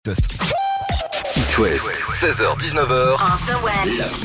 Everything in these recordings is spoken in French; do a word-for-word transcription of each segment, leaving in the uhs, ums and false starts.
West. It West, seize heures dix-neuf heures. On the West.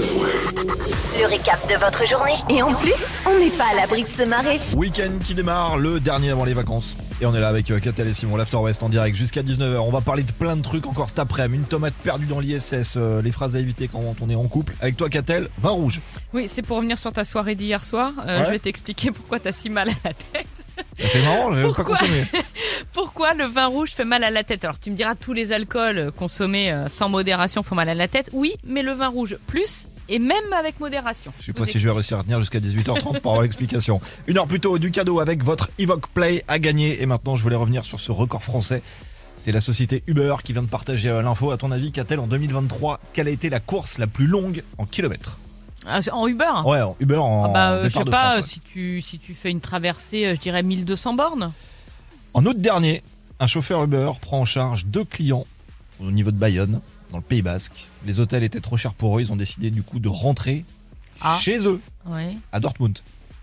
Le récap de votre journée. Et en plus, on n'est pas à l'abri de se marrer. Week-end qui démarre, le dernier avant les vacances. Et on est là avec euh, Catel et Simon, l'After West en direct jusqu'à dix-neuf heures. On va parler de plein de trucs encore cet après-midi. Une tomate perdue dans l'I S S, euh, les phrases à éviter quand on est en couple. Avec toi Catel, vin rouge. Oui, c'est pour revenir sur ta soirée d'hier soir. Euh, Ouais. Je vais t'expliquer pourquoi t'as si mal à la tête. C'est marrant, j'avais pas Pourquoi consommé. Pourquoi le vin rouge fait mal à la tête? Alors tu me diras, tous les alcools consommés euh, sans modération font mal à la tête. Oui, mais le vin rouge plus, et même avec modération. Je sais pas si je vais réussir à tenir jusqu'à dix-huit heures trente pour avoir l'explication. Une heure plus tôt, du cadeau avec votre Evoque Play à gagner. Et maintenant, je voulais revenir sur ce record français. C'est la société Uber qui vient de partager euh, l'info. À ton avis, Catel, en deux mille vingt-trois, quelle a été la course la plus longue en kilomètres? Ah, en Uber? Ouais, en Uber en Ah bah, euh, je départ sais de pas, France, ouais. si, tu, si tu fais une traversée, euh, je dirais mille deux cents bornes. En août dernier, un chauffeur Uber prend en charge deux clients au niveau de Bayonne, dans le Pays Basque. Les hôtels étaient trop chers pour eux, ils ont décidé du coup de rentrer Ah. chez eux, Ouais. à Dortmund.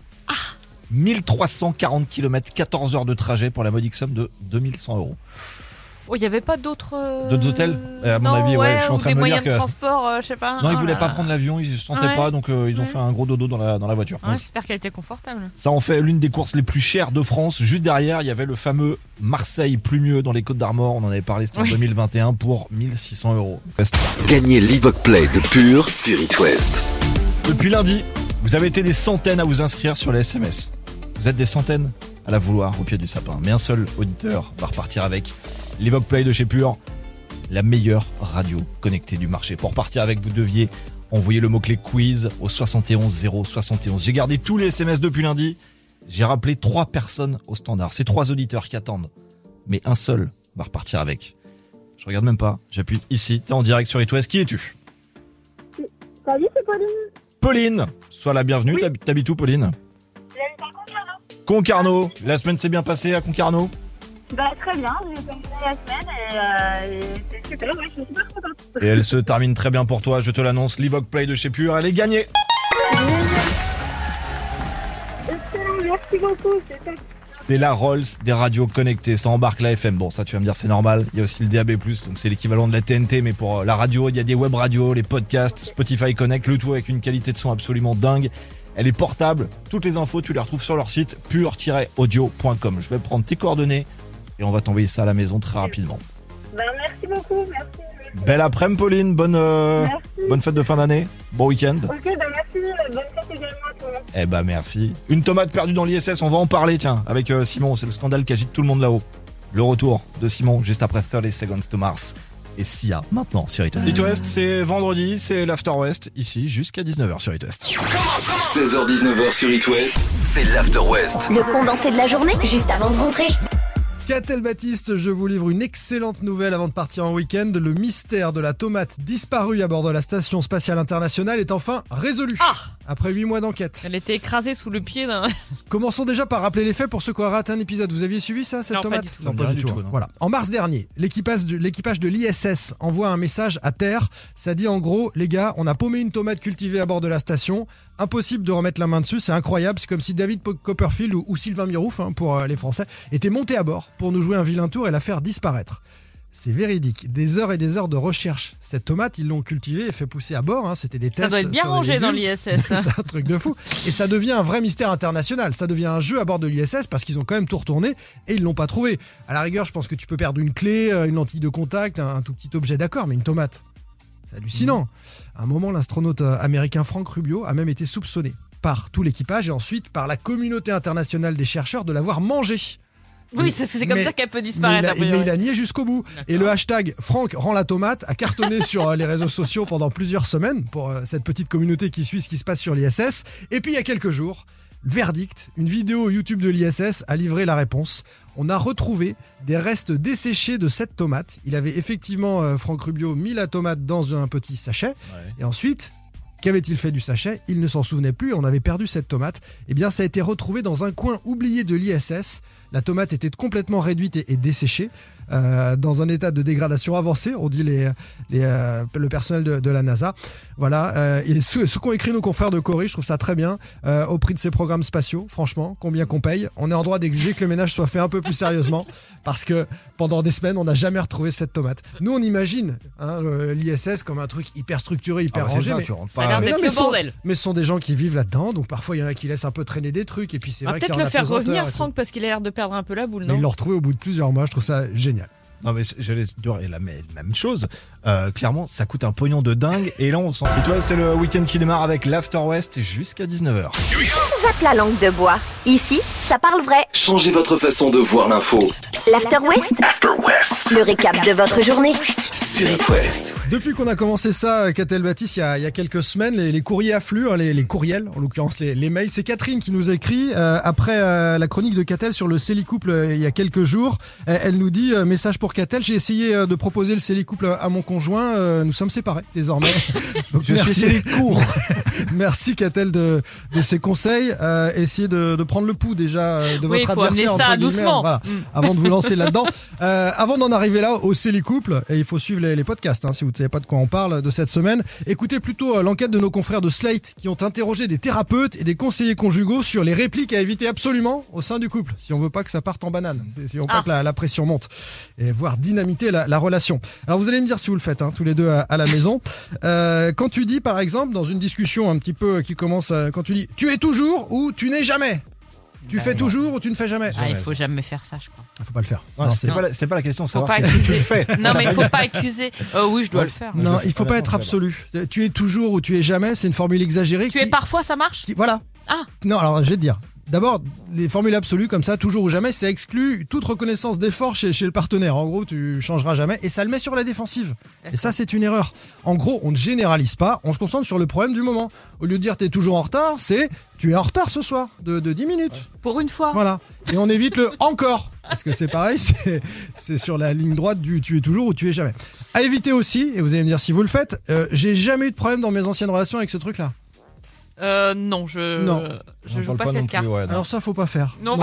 mille trois cent quarante kilomètres, quatorze heures de trajet pour la modique somme de deux mille cent euros. Oh, il n'y avait pas d'autres... euh, D'autres hôtels Euh, à mon non, avis, ouais, je suis en ou train des de me dire moyens de que- transport, euh, je sais pas. Non, ils Oh voulaient là pas là. prendre l'avion, ils se sentaient Ouais. pas, donc euh, ils ont Ouais. fait un gros dodo dans la, dans la voiture. Ouais, Donc, j'espère qu'elle était confortable. ça en fait l'une des courses les plus chères de France. Juste derrière, il y avait le fameux Marseille-Plumieux dans les Côtes d'Armor. On en avait parlé, c'était en Oui. deux mille vingt et un pour mille six cents euros. Gagnez l'Evoque Play de Pure sur It West. Depuis lundi, vous avez été des centaines à vous inscrire sur les S M S. Vous êtes des centaines à la vouloir au pied du sapin. Mais un seul auditeur va repartir avec l'Evoque Play de chez Pure, la meilleure radio connectée du marché. Pour repartir avec, vous deviez envoyer le mot-clé quiz au soixante et onze zéro soixante et onze. J'ai gardé tous les S M S depuis lundi. J'ai rappelé trois personnes au standard. C'est trois auditeurs qui attendent. Mais un seul va repartir avec. Je regarde même pas. J'appuie ici. T'es en direct sur It West. Qui es-tu? Salut, c'est Pauline. Pauline. Sois la bienvenue. Oui. T'hab- T'habites où, Pauline? J'habite à Concarneau. Concarneau. La semaine s'est bien passée à Concarneau? Bah, très bien, j'ai terminé la semaine et, euh, et c'est super, ouais, je suis super contente. Et elle se termine très bien pour toi, je te l'annonce. L'Evoque Play de chez Pure, elle est gagnée. Excellent, merci beaucoup, c'est top. C'est la Rolls des radios connectées, ça embarque la F M. Bon, ça tu vas me dire c'est normal. Il y a aussi le D A B plus, donc c'est l'équivalent de la T N T, mais pour euh, la radio, il y a des web radios, les podcasts, Spotify Connect, le tout avec une qualité de son absolument dingue. Elle est portable, toutes les infos tu les retrouves sur leur site pure tiret audio point com. Je vais prendre tes coordonnées et on va t'envoyer ça à la maison très rapidement. Bah, merci beaucoup, merci. merci. Belle après-midi Pauline, bonne, euh, Merci. bonne fête de fin d'année, bon week-end. Ok, bah merci, bonne fête également à tout le monde. Eh bah merci. Une tomate perdue dans l'I S S, on va en parler tiens, avec euh, Simon, c'est le scandale qui agite tout le monde là-haut. Le retour de Simon juste après thirty Seconds to Mars et Sia maintenant sur It West. It West, c'est vendredi, c'est l'After West, ici jusqu'à dix-neuf heures sur It West. seize heures dix-neuf heures sur It West, c'est l'After West. Le condensé de la journée, juste avant de rentrer. Catel Baptiste, je vous livre une excellente nouvelle avant de partir en week-end. Le mystère de la tomate disparue à bord de la Station Spatiale Internationale est enfin résolu. Ah Après huit mois d'enquête. Elle était écrasée sous le pied d'un... Commençons déjà par rappeler les faits pour ceux qui auraient raté un épisode. Vous aviez suivi ça, cette Non, pas tomate du tout. Ça me dit rien du tout, hein. non. Voilà. En mars dernier, l'équipage de, l'équipage de l'I S S envoie un message à terre. Ça dit en gros, les gars, on a paumé une tomate cultivée à bord de la station. Impossible de remettre la main dessus, c'est incroyable. C'est comme si David Copperfield ou, ou Sylvain Mirouf, hein, pour euh, les Français, étaient montés à bord pour nous jouer un vilain tour et la faire disparaître. C'est véridique. Des heures et des heures de recherche. Cette tomate, ils l'ont cultivée et fait pousser à bord. Hein. C'était des tests. Ça doit être bien sur des rangé dans légumes. l'I S S. hein. C'est un truc de fou. Et ça devient un vrai mystère international. Ça devient un jeu à bord de l'I S S parce qu'ils ont quand même tout retourné et ils l'ont pas trouvé. À la rigueur, je pense que tu peux perdre une clé, euh, une lentille de contact, un, un tout petit objet, d'accord, mais une tomate, c'est hallucinant. À un moment, l'astronaute euh, américain Frank Rubio a même été soupçonné par tout l'équipage et ensuite par la communauté internationale des chercheurs de l'avoir mangé. Oui, c'est, c'est comme Mais- ça qu'elle peut Mais disparaître. il, a, a priori. mais il a nié jusqu'au bout. Et le hashtag Franck rend la tomate a cartonné sur euh, les réseaux sociaux pendant plusieurs semaines pour euh, cette petite communauté qui suit ce qui se passe sur l'I S S. Et puis il y a quelques jours, verdict, une vidéo YouTube de l'I S S a livré la réponse. On a retrouvé des restes desséchés de cette tomate. Il avait effectivement, euh, Franck Rubio, mis la tomate dans un petit sachet. Et ensuite, Qu'avait-il fait du sachet? Il ne s'en souvenait plus, on avait perdu cette tomate. Eh bien, ça a été retrouvé dans un coin oublié de l'I S S. La tomate était complètement réduite et, et desséchée, euh, dans un état de dégradation avancé, on dit les, les, euh, le personnel de, de la NASA. Voilà, euh, et ce, ce qu'ont écrit nos confrères de Corée, je trouve ça très bien, euh, au prix de ces programmes spatiaux, franchement, combien qu'on paye. On est en droit d'exiger que le ménage soit fait un peu plus sérieusement, parce que pendant des semaines, on n'a jamais retrouvé cette tomate. Nous, on imagine hein, l'I S S comme un truc hyper structuré, hyper Ah bah, c'est rangé, ça, mais, tu rentres Ça a pas. l'air mais d'être non, mais le ce sont- bordel. mais ce sont des gens qui vivent là-dedans, donc parfois il y en a qui laissent un peu traîner des trucs, et puis c'est On va vrai que peut-être c'est en le faire apesanteur revenir, et tout. Franck, parce qu'il a l'air de perdre un peu la boule, Mais non ils l'ont retrouvé au bout de plusieurs mois, je trouve ça génial. Non mais c'est- j'allais te dire la même même chose. Euh, clairement, ça coûte un pognon de dingue et là on sent. Et toi, c'est le week-end qui démarre avec l'After West jusqu'à dix-neuf heures. Zappe la langue de bois. Ici, ça parle vrai. Changez votre façon de voir l'info. L'After West, After West le récap de votre journée. sur It West. Depuis qu'on a commencé ça, Catel Baptiste, il y a, il y a quelques semaines, les, les courriers affluent, hein, les, les courriels, en l'occurrence les, les mails. C'est Catherine qui nous écrit euh, après euh, la chronique de Catel sur le Célicouple euh, il y a quelques jours. Euh, elle nous dit euh, message pour Catel, j'ai essayé euh, de proposer le Célicouple à mon conjoint, euh, nous sommes séparés désormais. Donc Je suis Célicourt. Merci Catel de, de ses conseils. Euh, essayez de, de prendre le pouls déjà euh, de Oui, votre faut adversaire. amener ça entre guillemets, doucement. voilà, Mm. avant de vous lancer là-dedans. Euh, avant d'en arriver là au Célicouple, et il faut suivre les, les podcasts hein, si vous ne savez pas de quoi on parle de cette semaine. Écoutez plutôt euh, l'enquête de nos confrères de Slate qui ont interrogé des thérapeutes et des conseillers conjugaux sur les répliques à éviter absolument au sein du couple, si on veut pas que ça parte en banane, si si on veut pas Ah. que la, la pression monte et voire dynamiter la, la relation. Alors vous allez me dire si vous le faites hein, tous les deux à, à la maison. Euh, quand tu dis par exemple dans une discussion un petit peu qui commence, à- quand tu dis tu es toujours ou tu n'es jamais. Tu fais toujours ou tu ne fais jamais. Ah, il faut jamais faire ça, je crois. Faut pas le faire. Non, Non, c'est c'est- pas, la- c'est pas la question de Faut savoir pas si tu accuser. le fais. Non, mais il faut pas accuser. Oh oui, je dois Ouais. le faire. Non, Je- il faut pas honnêtement, être je absolu. Tu es toujours ou tu es jamais, c'est une formule exagérée. Tu qui- es parfois, ça marche qui- Voilà. Ah. Non, alors je vais te dire. D'abord, les formules absolues comme ça, toujours ou jamais, ça exclut toute reconnaissance d'effort chez, chez le partenaire. En gros, tu changeras jamais et ça le met sur la défensive. Et ça, c'est une erreur. En gros, on ne généralise pas, on se concentre sur le problème du moment. Au lieu de dire t'es toujours en retard, c'est tu es en retard ce soir de, de dix minutes. Pour une fois. Voilà. Et on évite le encore. Parce que c'est pareil, c'est, c'est sur la ligne droite du tu es toujours ou tu es jamais. À éviter aussi, et vous allez me dire si vous le faites, euh, j'ai jamais eu de problème dans mes anciennes relations avec ce truc-là. Euh, non, je, Non. je On joue parle pas non cette plus, carte. ouais, non. Alors ça, faut pas faire. Non.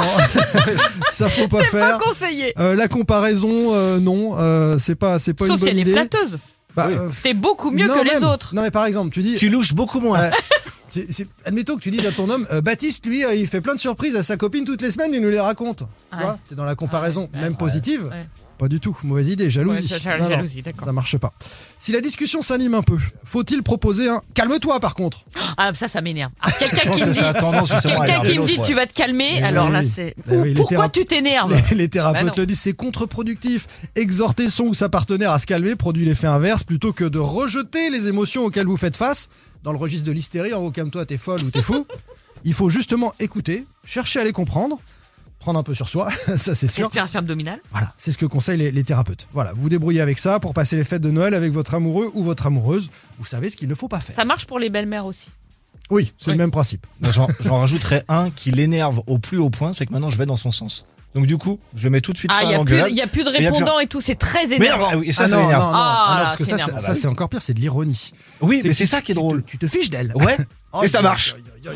ça faut pas C'est faire. pas conseillé. Euh, la comparaison, euh, non, euh, c'est pas, c'est pas Sauf une si bonne elle est idée. flatteuse. Bah, Oui. euh, T'es beaucoup mieux non, que les même. autres. Non mais par exemple, tu dis, Tu louches beaucoup moins. euh, c'est- c'est- admettons que tu dis à ton homme, euh, Baptiste, lui, euh, il fait plein de surprises à sa copine toutes les semaines, il nous les raconte. Tu Ouais. vois, t'es dans la comparaison, Ouais, même ouais. positive. Ouais. Pas du tout, mauvaise idée, jalousie. Ouais, ça, ja- Non, non, jalousie, d'accord. ça marche pas. Si la discussion s'anime un peu, faut-il proposer un calme-toi par contre? Ah, ça, ça m'énerve. Ah, Je quelqu'un pense qui que me ça a dit, tendance justement à quelqu'un énerver qui me dit l'autre, tu ouais. vas te calmer, Eh alors oui, là oui. c'est. Eh oui, les Pourquoi thérape- tu t'énerves Les, les thérapeutes Bah non. le disent, c'est contre-productif. Exhorter son ou sa partenaire à se calmer produit l'effet inverse plutôt que de rejeter les émotions auxquelles vous faites face. Dans le registre de l'hystérie, en gros, calme-toi, t'es folle ou t'es fou. Il faut justement écouter, chercher à les comprendre, prendre un peu sur soi, ça c'est sûr. Respiration abdominale. Voilà, c'est ce que conseillent les, les thérapeutes. Voilà, vous vous débrouillez avec ça pour passer les fêtes de Noël avec votre amoureux ou votre amoureuse. Vous savez ce qu'il ne faut pas faire. Ça marche pour les belles-mères aussi. Oui, c'est Oui. le même principe. Moi, J'en j'en rajouterais un qui l'énerve au plus haut point, c'est que maintenant je vais dans son sens. Donc du coup, je mets tout de suite Ah, fin il à n'y a, plus- l'engueulade. y a plus de y a plus- répondants et tout, c'est très Mais énervant. non, ah oui, et ça, Ah ça non, m'énerve. non, non, Ah, ah non, parce que c'est ça, c'est- énervant. ça, c'est encore pire, c'est de l'ironie. Oui, mais que c'est tu- ça qui est tu te- drôle. Tu te fiches d'elle. Ouais, et ça Aïe, marche. aïe, aïe, aïe.